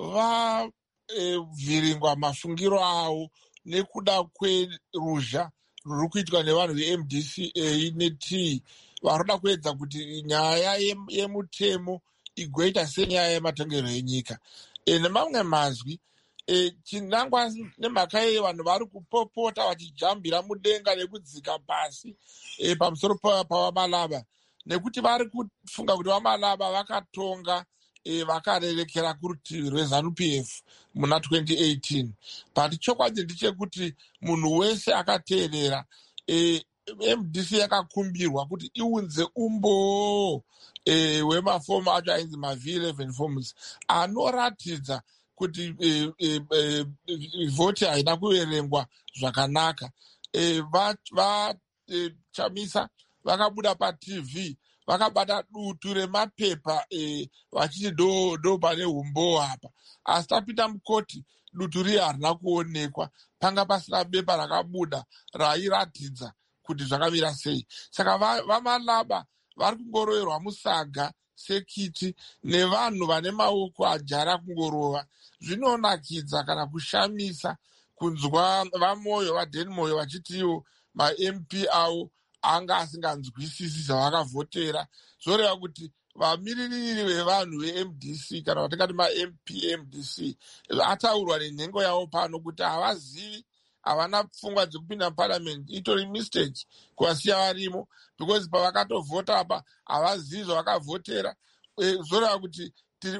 vavhiringwa eh, mafungiro avo nekuda kweruzha ruri kuitwa nevanhu ve-M D C A ne-T varoda kuedza kuti nyaya yemutemo igoita senyaya yematongerwo enyika. E, nemamwe mazwi e, chinangwa nemhaka yei vanhu vari kupopota vachijambira mudenga nekudzika pasi e, pamusoro pavaMalaba nekuti vari kufunga kuti vaMalaba vakatonga e, vakarerekera kurutivi rweZANU-P F muna twenty eighteen. But chokwadi ndechekuti munhu wese akateerera e, M D C yakakumbirwa kuti iunze umbo e, wemafomu acho ainzi mav eleven forms anoratidza kuti e, e, e, vhoti haina kuverengwa zvakanaka. E, vachamisa va, e, vakabuda paT V vakabata dutu remapepa e, vachiti do, do pane umbo apa, asi tapita mukoti dutu riye harina kuonekwa, panga pasina bepa rakabuda rairatidza kuti zvakamira sei. Saka vaMalaba vari kungoroverwa musaga sekiti nevanhu vane maoko ajara kungorova. Zvinonakidza kana kushamisa kunzwa vaMoyo vaDan Moyo vachitiwo ma-M P avo anga asinganzwisisi zvavakavhotera, zvoreva kuti vamiririri vevanhu ve-M D C kana vatingati ma-M P M D C ataurwa nenhengo yavo pano kuti havazivi, havana pfungwa dzekupinda muparliament. Itori mistake kuvasiya varimo because pavakatovhota apa havazivi zvavakavhotera. E, zvoreva kuti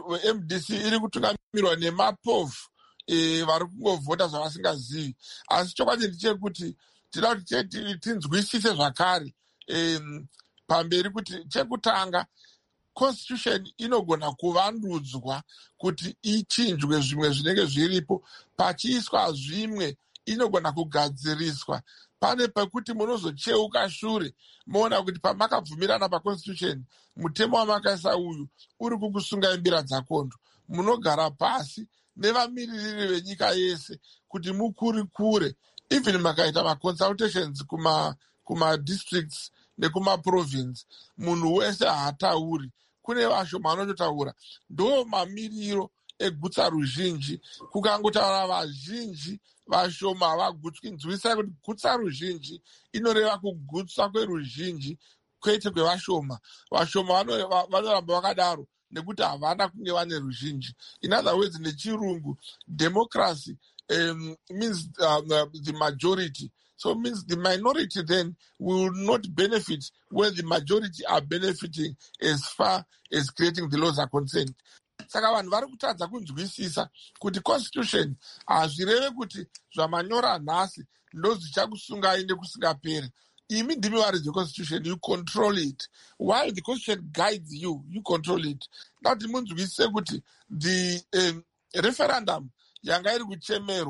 M D C iri kutungamirwa nemapofu e, vari kungovhota zvavasingazivi. Asi chokwadi ndechekuti tida kuti tinzwisise zvakare e, pamberi kuti chekutanga constitution inogona kuvandudzwa kuti ichinjwe zvimwe zvinenge zviripo, pachiiswa zvimwe inogona kugadziriswa. Pane pekuti munozocheuka shure moona kuti pamakabvumirana paconstitution mutemo wamakaisa uyu uri kukusungai mbira dzakondo. Munogara pasi nevamiririri venyika yese kuti mukurikure, even makaita maconsultations kuma kuma districts nekumaprovince, munhu wese haatauri, kune vashoma vanototaura. Ndo mamiriro egutsa ruzhinji. Kukangotaura vazhinji vashoma havagutswi. Nzwisai kuti gutsa ruzhinji inoreva kugutswa kweruzhinji kwete kwevashoma. Vashoma vanoramba vakadaro nekuti havana kunge vane ruzhinji. In other words, nechirungu democracy um, means uh, the majority. So it means the minority then will not benefit when the majority are benefiting as far as creating the laws are concerned. Saka vanhu vari kutadza kunzwisisa kuti constitution hazvireve kuti zvamanyora nhasi ndo zvichakusungai nekusingaperi. Imi ndimi varidzi veconstitution, you control it. While the constitution guides you, you control it. Nati munzwisise kuti the um, referendum yanga iri kuchemerwa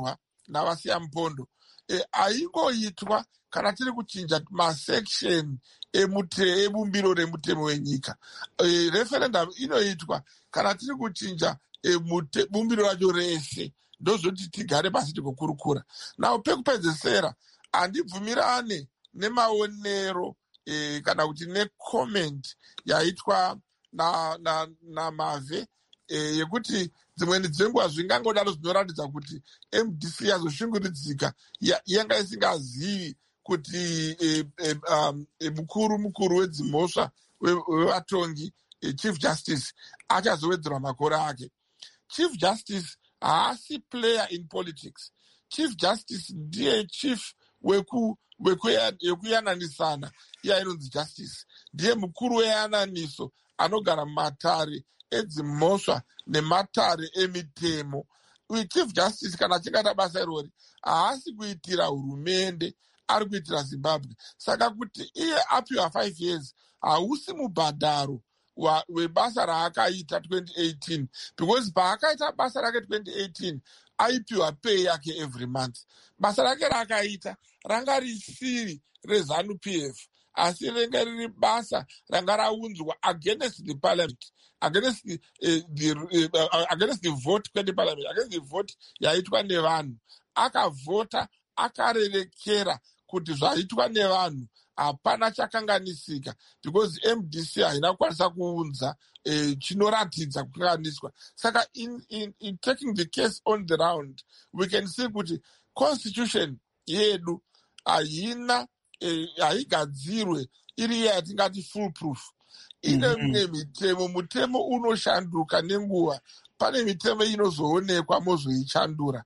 navasiya mupondo e, aingoitwa kana tiri kuchinja masection ebumbiro remutemo wenyika. E, referendum inoitwa kana tiri kuchinja e, bumbiro racho rese, ndozvoti tigare pasi tigokurukura. Nawo pekupedzesera handibvumirane nemaonero e, kana kuti necomment yaitwa namave na, na e, yekuti dzimweni dzenguva zvingangodaro zvinoratidza kuti M D C yazoshunguridzika yanga isingazivi kuti e, e, um, e, mukuru mukuru wedzimhosva wevatongi e, Chief Justice achazowedzerwa makore ake. Chief Justice haasi player in politics. Chief Justice ndiye chief weku wekuyananisana iya inonzi justice, ndiye mukuru weyananiso anogara mumatare edzimhosva nematare emitemo. Chief Justice kana achingata basa irori haasi kuitira hurumende, ari kuitira Zimbabwe. Saka kuti iye apiwa five years hausi mubhadharo webasa raakaita twenty eighteen, because paakaita basa rake twenty eighteen aipiwa pay yake every month. Basa rake raakaita ranga risiri reZANU P F, asi ranga riri basa ranga raunzwa against the parliament, against the, uh, the, uh, against the vote kwende parliament, against the vote yaitwa nevanhu. Akavhota, akarerekera kuti zvaitwa nevanhu hapana chakanganisika, because M D C haina kukwanisa kuunza eh, chinoratidza kukanganiswa. Saka in, in, in taking the case on the round, we can see kuti constitution yedu haina eh, haigadzirwe iri yatingati full proof. Ine mune mitemo, mutemo unoshanduka nenguva. Pane mitemo inozoonekwa mozoichandura.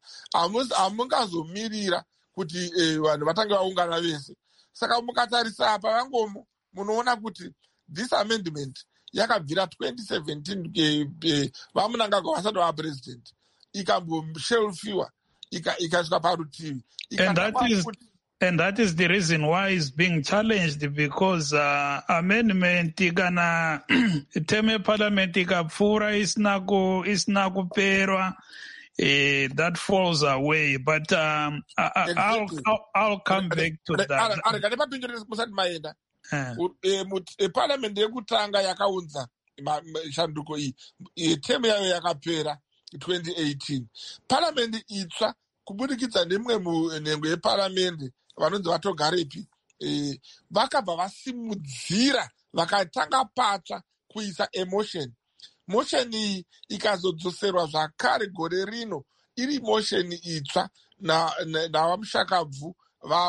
Hamungazomirira kuti vanhu vatange vaungana vese. Saka mukatarisa apa vangomo munoona kuti this amendment yakabvira twenty seventeen vamunangagwa vasati vava president, ikamboshelfiwa ikasvika parutivi. And that is and that is the reason why it's being challenged, because uh, amendment kana teme parliament ikapfuura isina isina kuperwa. Uh, that falls away, but um, I, I'll, I'll I'll come back to that. Uh. Parliament yekutanga yakaunza shanduko iyi temu yayo yakapera twenty eighteen. Parliament itsva kubudikidza nemwe munhengo yeparliament vanonzi vatogarepi vakabva vasimudzira vakatanga patsva kuisa emotion. Motion iyi ikazodzoserwa zvakare gore rino iri motion itsva navamushakabvu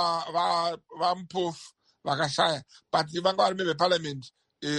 vamupofu vakashaya, but vanga vari member parliament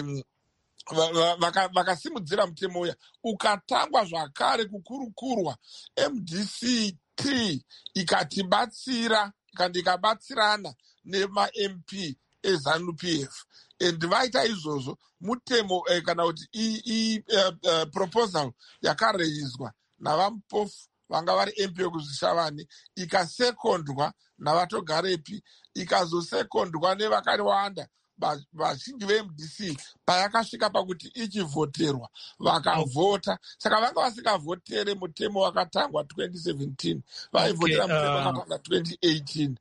vakasimudzira mutemo uya ukatangwa zvakare kukurukurwa. M D C T ikatibatsira kandi ikabatsirana nema-M P eZANU P F, and vaita izvozvo mutemo eh, kana kuti i uh, uh, proposal yakareizwa navamupofu vanga vari M P yekuzvishavani, ikasekondwa navatogarepi, ikazosekondwa nevakawanda vazhinji ve-M D C payakasvika pakuti ichivhoterwa vakavhota. Saka vanga vasingavhotere mutemo wakatangwa twenty seventeen, vaivhotera okay, uh, mutemo wakatangwa twenty eighteen.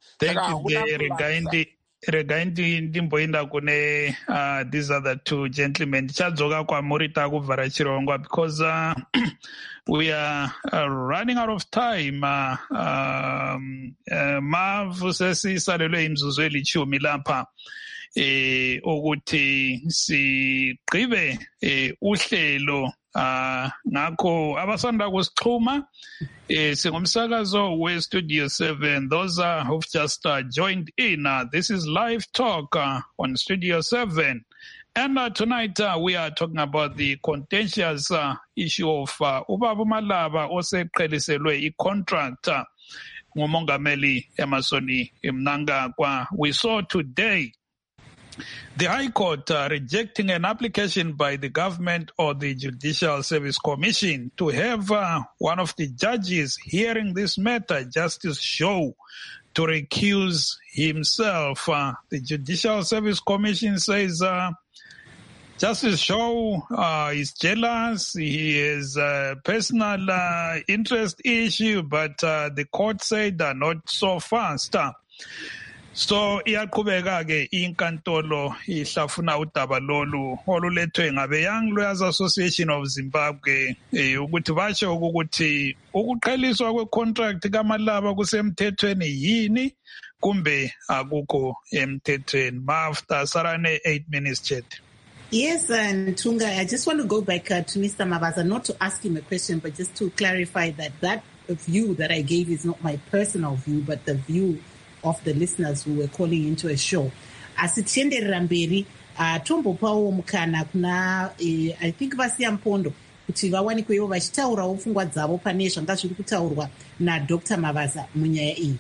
Regai ndimboenda kune uh, these other two gentlemen. Tichadzoka kwamuri takuvhara chirongwa because uh, we are uh, running out of time. Uh, um, uh, Mavu sesisalelwe imzuzu elitshumi lapha eh ukuthi sigqibe eh uhlelo ah ngakho abasanda kusixhuma eh singumsakazo we Studio seven. Those uh, who've just uh, joined in, uh, this is live talk uh, on Studio seven, and uh, tonight uh, we are talking about the contentious uh, issue of uh, Ubaba Malaba oseqheliselwe i-contract uh, ngumongameli Emmerson Mnangagwa. We saw today the High Court uh, rejecting an application by the government or the Judicial Service Commission to have uh, one of the judges hearing this matter, Justice Shaw, to recuse himself. Uh, the Judicial Service Commission says uh, Justice Shaw uh, is jealous. He has a personal uh, interest issue, but uh, the court said uh, not so fast. So iyaqhubeka ke inkantolo ihlafuna udaba lolu olulethwe ngabe Young Lawyers Association of Zimbabwe ukuthi basho ukuthi ukuqheliswa kwecontract kaMalaba kusemthethweni yini kumbe akukho emthethweni. Mafta Sarane, eight minutes chat. Yes, and Tunga, I just want to go back uh, to Mister Mabaza, not to ask him a question, but just to clarify that that view that I gave is not my personal view, but the view of the listeners who were calling into a show. Asityenderera mberi tombopawo mukana kuna I think Vasiya Mpondo kuti vawanikwewo vachitaurawo pfungwa dzavo pane zvanga zviri kutaurwa naDr Mabaza munyaya iyi.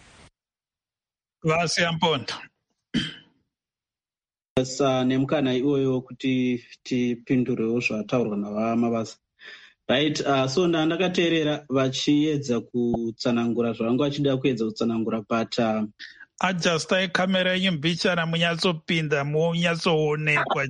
Vasiya Mpondo. Sa nemukana iwoyo kuti tipindurewo zvataurwa navaMabaza. Right, uh, so ndakateerera vachiedza kutsanangura zvavanga vachida kuedza kutsanangura but uh, adjustai kamera yimbichana munyatsopinda munyatsoonekwa.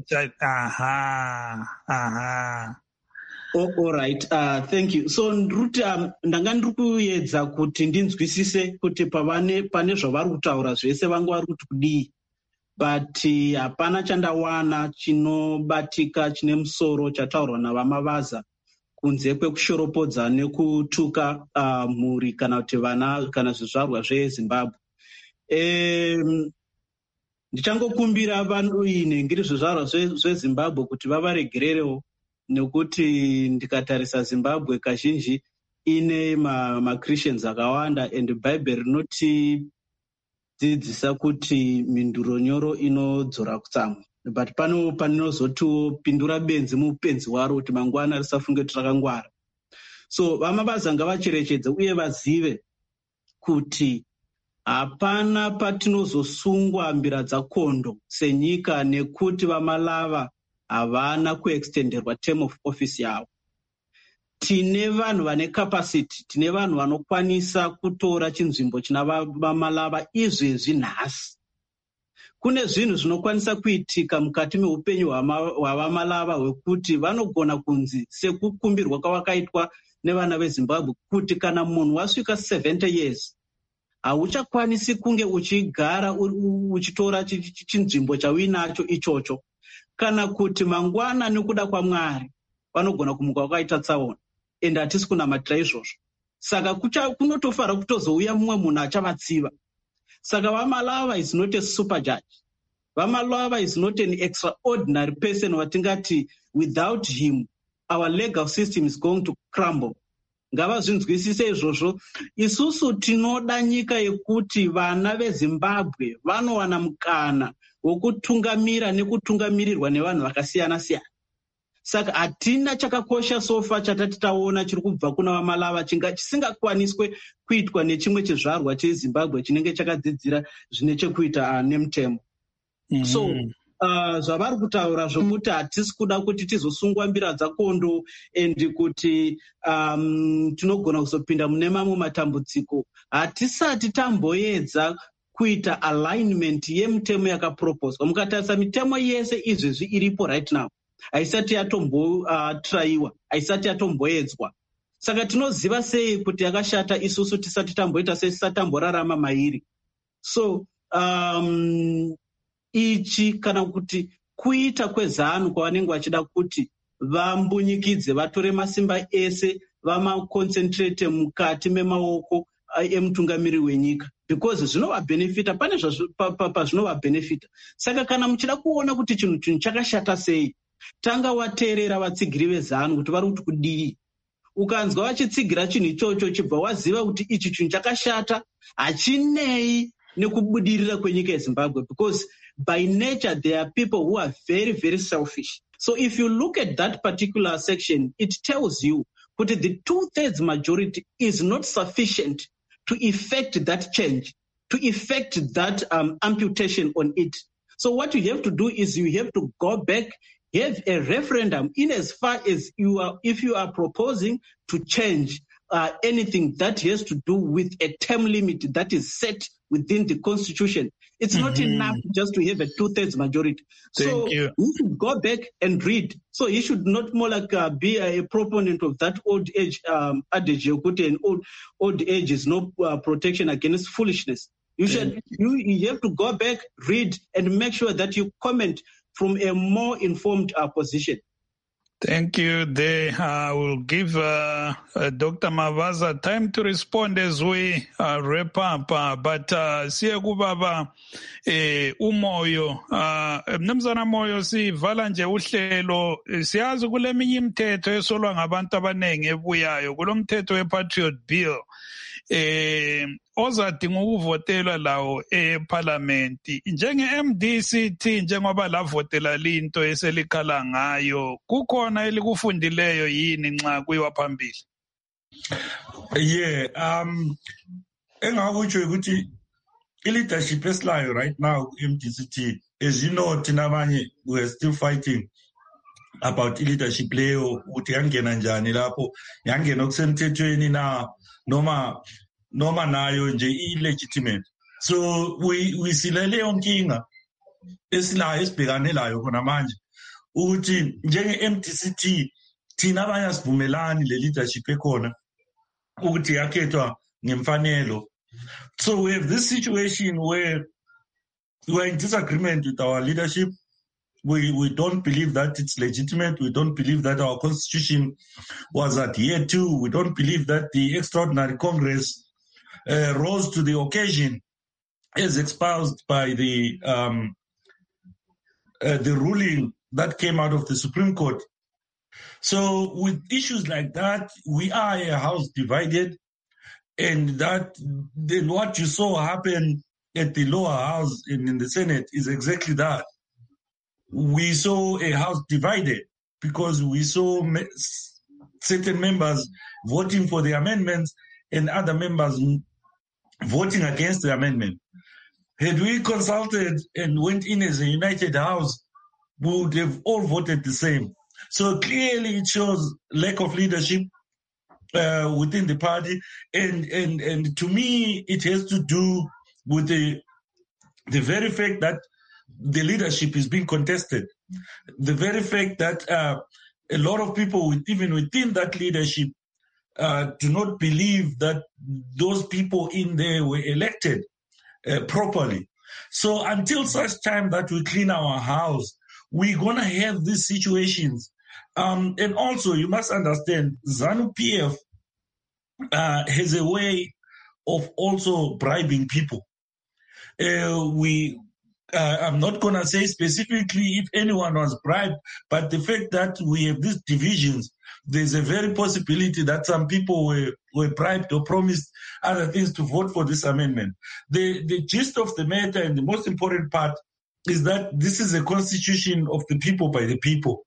aha aha oh, all right, uh, thank you. So nduti um, ndanga ndiri kuedza kuti ndinzwisise kuti pavane pane zvavari kutaura zvese vanga vari kuti kudii, but hapana uh, chandawana chinobatika chine musoro chataurwa navaMabaza kunze kwekushoropodza nekutuka uh, mhuri kana kuti vana kana zvizvarwa zveZimbabwe. Um, ndichangokumbira vanhu ine ngiri zvizvarwa zveZimbabwe kuti vavaregererewo, nekuti ndikatarisa Zimbabwe kazhinji ine maChristians ma akawanda and Bible rinotidzidzisa kuti minduro nyoro inodzora kutsamwa. But pano panozotiwo pindura benzi mupenzi waro kuti mangwana risafunge kuti rakangwara. So vaMabaza ngavacherechedze uye vazive kuti hapana patinozosungwa mbira dzakondo senyika nekuti vaMalava havana kuextenderwa term of office yavo. Tine vanhu vane capacity, tine vanhu vanokwanisa kutora chinzvimbo china vaMalava izvezvi nhasi. Kune zvinhu zvinokwanisa kuitika mukati meupenyu hwavaMalava hwekuti vanogona kunzi sekukumbirwa kwavakaitwa nevana veZimbabwe kuti kana munhu wasvika seventy years hauchakwanisi kunge uchigara uchitora chinzvimbo chauinacho ichocho, kana kuti mangwana nekuda kwaMwari vanogona kumuka wakaita tsaona, ende hatisi kunamatira izvozvo. Saka kunotofanira kutozouya mumwe munhu achavatsiva. Saka vaMalava is not a super judge. vaMalava is not an extraordinary person watingati without him our legal system is going to crumble. Ngavazvinzwisise izvozvo. Isusu tinoda nyika yekuti vana veZimbabwe vanowana mukana wokutungamira nekutungamirirwa nevanhu vakasiyana siyana. Saka hatina chakakosha sofa chatati taona chiri kubva kuna vaMalava chinga chisingakwaniswe kuitwa nechimwe chezvarwa cheZimbabwe chinenge chakadzidzira zvine chekuita uh, nemutemo. Mm-hmm. So uh, zvavari kutaura zvokuti hatisi kuda kuti tizosungwa mbira dzakondo and kuti um, tinogona kuzopinda mune mamwe matambudziko. Hatisati tamboedza kuita alignment yemutemo yakaproposwa. Mukatarisa mitemo yese izvezvi iripo right now haisati yatombotraiwa, uh, haisati yatomboedzwa. Saka tinoziva sei kuti yakashata isusu tisati tamboita sei tisati tamborarama mairi. So um, ichi kana kuti kuita kwezanu kwavanenge vachida kuti vambunyikidze vatore masimba ese vamaconcentrate mukati memaoko emutungamiri wenyika, because zvinovabhenefita pane pazvinovabhenefita. Saka kana muchida kuona kuti chinhu chinhu chakashata sei, tanga wateerera vatsigiri vezanu kuti vari kuti kudii. Ukanzwa vachitsigira chinhu ichocho chibva waziva kuti ichi chinhu chakashata, hachinei nekubudirira kwenyika yeZimbabwe, because by nature there are people who are very very selfish. So if you look at that particular section, it tells you that the two-thirds majority is not sufficient to effect that change, to effect that um, amputation on it. So what you have to do is you have to go back, have a referendum in as far as you are, if you are proposing to change uh, anything that has to do with a term limit that is set within the constitution. It's mm-hmm. not enough just to have a two-thirds majority. Thank so you. you should go back and read. So he should not more like uh, be a proponent of that old age um, adage. You put in old old age is no uh, protection against foolishness. You should you, you have to go back, read, and make sure that you comment from a more informed uh, position. Thank you. They uh, will give uh, uh, Doctor Mavaza time to respond as we uh, wrap up. Uh, but siya kubaba eh, umoyo uh, mnumzana moyo sivala nje uhlelo siyazi kule minye imithetho esolwa ngabantu abanengi ebuyayo kulo mthetho we-Patriot Bill eh ozadinga ukuvotelwa lawo eParliament njenge-M D C T njengoba lavotela linto eselikhala ngayo kukhona elikufundileyo yini nxa kuyiwa phambili? Yeah, um engakutsho ukuthi i-leadership esilayo right now ku-M D C T, as you know, thina abanye we are still fighting about i-leadership leyo ukuthi yangena njani lapho, yangena okusemthethweni na noma noma nayo nje illegitimate. So we we silele yonkinga esilayo esibhekane layo khona manje ukuthi njenge-M D C T thina abanye asivumelani le leadership ekhona ukuthi yakhethwa ngemfanelo. So we have this situation where we are in disagreement with our leadership. We we don't believe that it's legitimate. We don't believe that our constitution was adhered to. We don't believe that the extraordinary Congress uh, rose to the occasion as espoused by the um, uh, the ruling that came out of the Supreme Court. So with issues like that, we are a house divided, and that then what you saw happen at the lower house and in the Senate is exactly that. We saw a house divided because we saw me- certain members voting for the amendments and other members voting against the amendment. Had we consulted and went in as a united house, we would have all voted the same. So clearly it shows lack of leadership uh, within the party. And, and, and to me, it has to do with the, the very fact that the leadership is being contested. The very fact that uh, a lot of people, even within that leadership, uh, do not believe that those people in there were elected uh, properly. So until such time that we clean our house, we're going to have these situations. Um, and also, you must understand, ZANU-P F uh, has a way of also bribing people. Uh, we... Uh, I'm not going to say specifically if anyone was bribed, but the fact that we have these divisions, there's a very possibility that some people were, were bribed or promised other things to vote for this amendment. The, the gist of the matter and the most important part is that this is a constitution of the people by the people.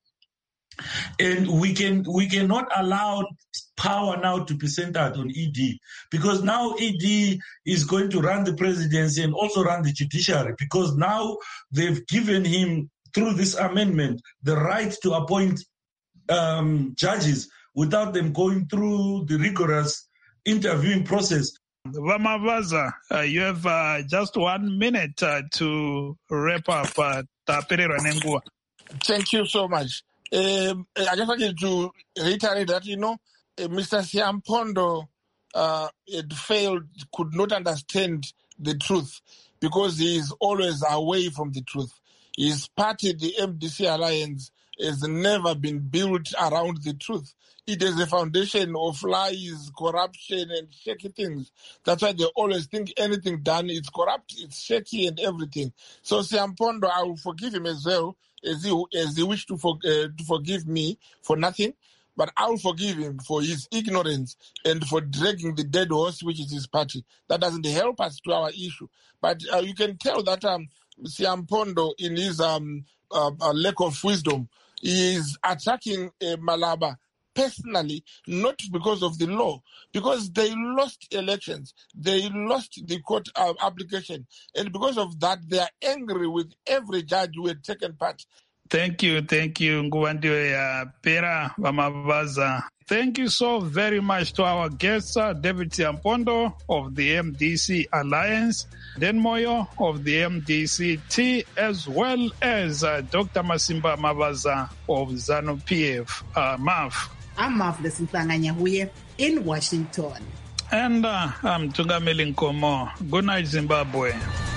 And we can we cannot allow power now to be centered on E D, because now E D is going to run the presidency and also run the judiciary, because now they've given him, through this amendment, the right to appoint um, judges without them going through the rigorous interviewing process. Vamavaza, uh, you have uh, just one minute uh, to wrap up. Uh, Thank you so much. Um, I just wanted to reiterate that, you know, uh, Mister Siampondo uh, had failed, could not understand the truth because he is always away from the truth. His party, the M D C Alliance, has never been built around the truth. It is a foundation of lies, corruption, and shaky things. That's why they always think anything done is corrupt, it's shaky, and everything. So Siampondo, I will forgive him as well, as he, as he wished to, for, uh, to forgive me for nothing, but I will forgive him for his ignorance and for dragging the dead horse, which is his party. That doesn't help us to our issue. But uh, you can tell that um, Siampondo, in his um, uh, uh, lack of wisdom, he is attacking uh, Malaba personally, not because of the law, because they lost elections, they lost the court uh, application, and because of that, they are angry with every judge who had taken part. Thank you, thank you, Nguwandiwe ya Pera Vamavaza. Thank you so very much to our guests, uh, David Siampondo of the M D C Alliance, Dan Moyo of the M D C T, as well as uh, Doctor Masimba Mavaza of ZANU-P F, uh, M A F. I'm Marvelous Mpanganyahuye in Washington. And uh, I'm Tungameli Nkomo. Good night, Zimbabwe.